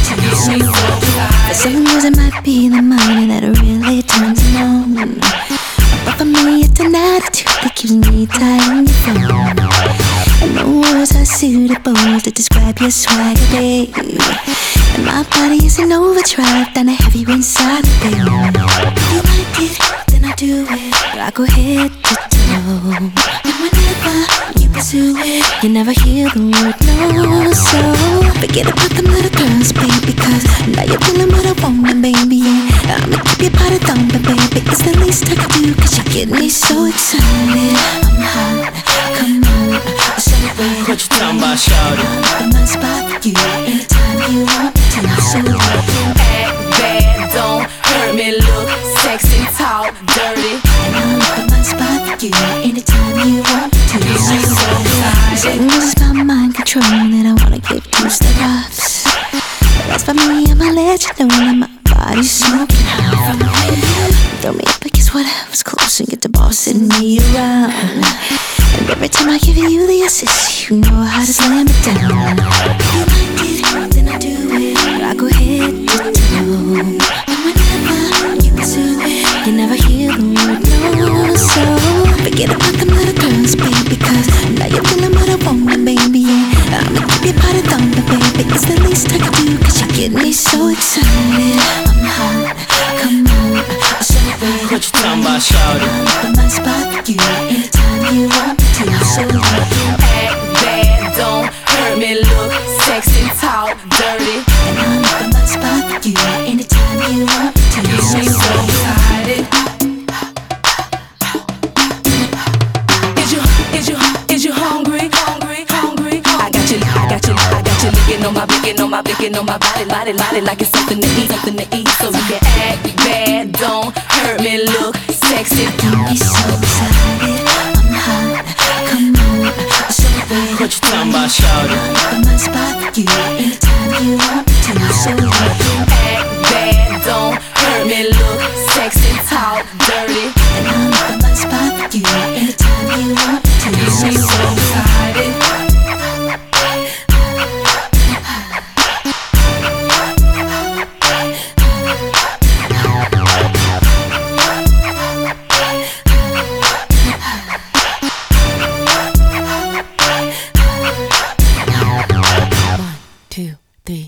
to. For some years it might be the money that really turns me on, but for me it's an attitude that keeps me tight on your phone. And no words are suitable to describe your swagger, babe. And my body is an overdrive, then I have you inside of it. If you like it, then I do it. I go head to toe. And whenever you pursue it, you never hear the word no. So forget about them little girls, baby, cause now you're feeling what I want, baby. Yeah, I'ma keep your body thumping, baby. It's the least I can do, cause you get me so excited. I'm hot, come on, celebrate. What you talking about, shawty? I'm on spot for you, anytime you want to. So act bad, don't hurt me, look sexy, talk dirty. And I'm on spot for you, anytime you want to. So it's about mind control that I wanna give you steps. That's for me, I'ma let you know that my body's smoking hot. Throw me up against whatever's close and get the bossing me around. And every time I give you the assist, you know how to slam it down. If you like it, then I do it. I go head to toe. And whenever you pursue it, you never hear the word no. So forget about them little girls, baby, cause now you're feeling what I want, baby. Yeah, I'ma keep your body thumping, baby. It's the least I can do, cause you get me so excited. I'm hot, come on, celebrate. What you talking about, shawty? I'm on spot for you, anytime you want to. So act bad, don't hurt me, look sexy, talk dirty. And I'm on spot for you, anytime you want to. So excited. Is you hungry? Licking on my body, like it's something to eat, so you can act bad, don't hurt me, look sexy. Got me so excited, I'm hot, come on, celebrate. What you talking about, shawty? I'm on spot for you, anytime you want to.